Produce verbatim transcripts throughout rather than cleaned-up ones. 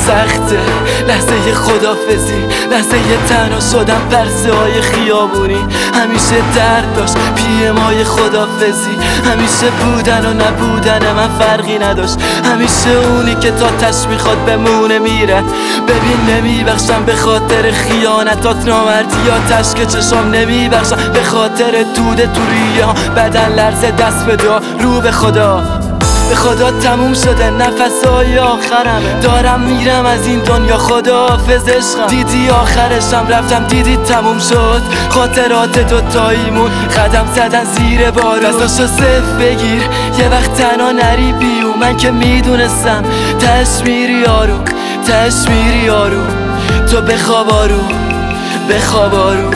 سخته لحظه خدافزی، لحظه تنها شدم پرسه های خیابونی. همیشه درد داشت پیمای خدافزی، همیشه بودن و نبودن من فرقی نداشت. همیشه اونی که تا تش میخواد بمونه میره. ببین نمیبخشم به خاطر خیانتات، نامردیاتش که چشام نمیبخشم به خاطر دود تو ریه. بدن لرزه دست به دعا رو به خدا، به خدا تموم شده نفسای آخرمه. دارم میرم از این دنیا خداحافظ عشقم. دیدی آخرشم رفتم دیدی تموم شد خاطرات دوتاییمون. قدم زدن زیر بارون، دستاشو صف بگیر یه وقت تنها نری بیو. من که میدونستم تش میری آروم، تش میری آروم. تو بخواب آروم، بخواب آروم.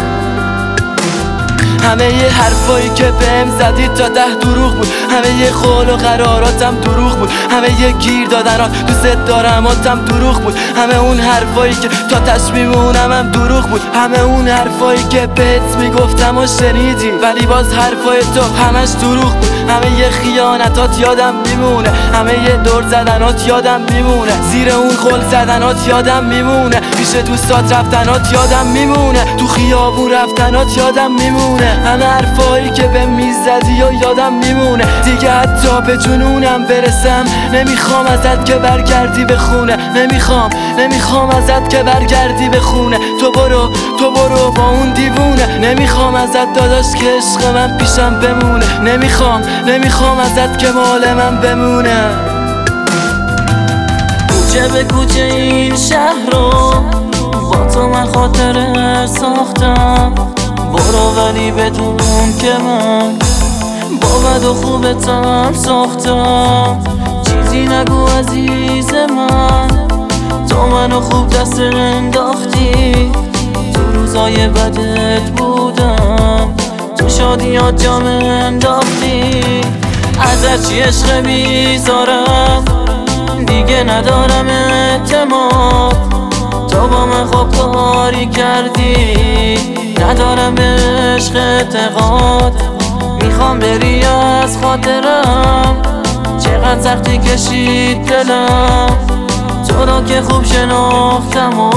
همه ی حرفایی که بهم زدی تا ده دروغ بود، همه ی قول و قراراتم دروغ بود، همه ی گیر دادنات دوست دارماتم دروغ بود، همه اون حرفایی که تا تش میمونم هم دروغ بود، همه اون حرفایی که بهت میگفتم و شنیدی ولی باز حرفای تو همش دروغ بود. همه ی خیانتات یادم میمونه، همه ی دور زدنات یادم میمونه، زیر اون قول زدنات یادم میمونه، پیش دوستات رفتنات یادم میمونه، تو خیابون رفتنات یادم میمونه، همه حرفایی که به میزدی و یادم میمونه. دیگه حتی به جنونم برسم نمیخوام ازت که برگردی به خونه، نمیخوام نمیخوام ازت که برگردی به خونه. تو برو تو برو با اون دیوونه، نمیخوام ازت داداش که عشق من پیشم بمونه، نمیخوام نمیخوام ازت که مال من بمونه. کوچه به کوچه این شهر رو با تو من خاطره ساختم. برو ولی بدون که من با بد و خوبتم ساختم. چیزی نگو عزیز من، تو منو خوب دست انداختی. تو روزای بدت بودم، تو شادیات جام انداختی. ازت چی عشق بیزارم، دیگه ندارم اعتماد. تو با من خوب کاری کردی، ندارم به عشق اعتقاد. میخوام بری از خاطرم، چقدر سختی کشید دلم. تو را که خوب شناختم و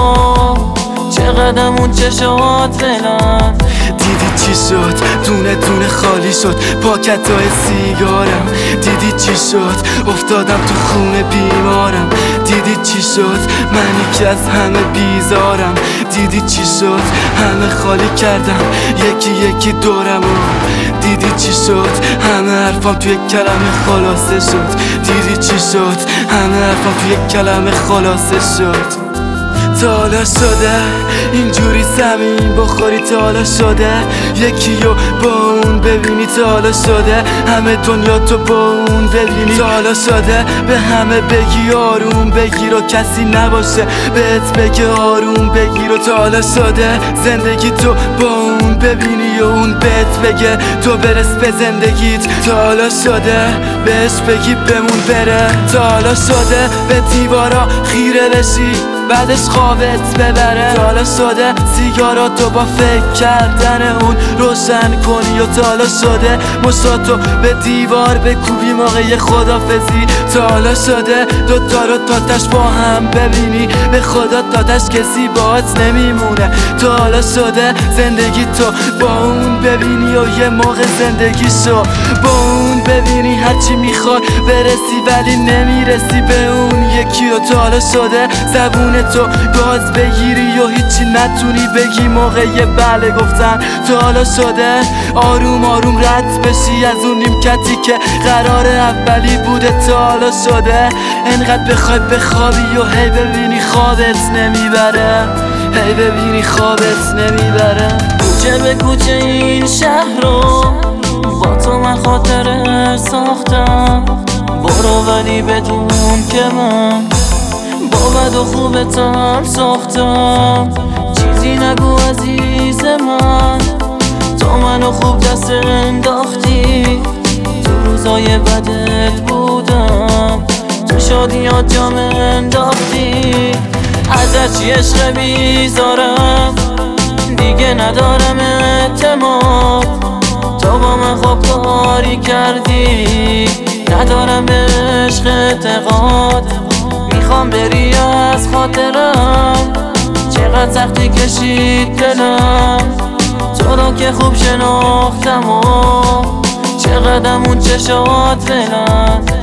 چقدر اون چشات فلم. دیدی چی شد دونه دونه خالی شد پاکتای سیگارم، دیدی چی شد افتادم تو خونه بیمارم، دیدی چی شد منی که از همه بیزارم، دیدی چی شد همه خالی کردم یکی یکی دورم و دیدی چی شد همه حرفام توی کلمه خلاصه شد، دیدی چی شد همه حرفام توی کلمه خلاصه شد. تا حالا شده اینجوری زمین بخوری، تا حالا شده یکی رو با اون ببینی، تا حالا شده همه دنیا تو با اون ببینی، تا حالا شده به همه بگی آروم بگیر و کسی نباشه بهت بگه آروم بگیر، و تا حالا شده زندگی تو با اون ببینی و اون بهت بگه تو برس به زندگیت، تا حالا شده بهش بگی بمون بره، تا حالا شده به دیوارا خیره بشی بعدش خوابت ببره، تا حالا شده سیگاراتو با فکر کردن اون روشن کنی، و تا حالا شده مشتاتو به دیوار بکوبی موقع خدافزی، تا حالا شده دوتا رو تاتش با هم ببینی به خدا تاتش کسی باهات نمیمونه، تا حالا شده زندگی تو با اون ببینی و یه موقع زندگیشو با اون ببینی، هرچی میخوای برسی ولی نمیرسی به اون یکی، و تا حالا شده زبون تو گاز بگیری و هیچی نتونی بگی موقع بله گفتن، تا حالا شده آروم آروم رد بشی از اون نیمکتی که قرار اولی بوده، تا حالا شده انقدر بخوای بخوابی و هی ببینی خوابت نمیبره، هی ببینی خوابت نمیبره. کوچه به کوچه این شهر رو با تو من خاطره ساختم. برو ولی بدون که من با بد و خوبتم ساختم. چیزی نگو عزیز من، تو منو خوب دست انداختی. تو روزای بدت بودم، تو شادیات جام انداختی. ازت چی عشق بیزارم، دیگه ندارم اعتماد. تو با من خوب کاری کردی، ندارم به عشق اعتقاد. میخوام بری از خاطرم، چقدر سختی کشید دلم تو رو که خوب شناختم و چقدر اون چشات فعلا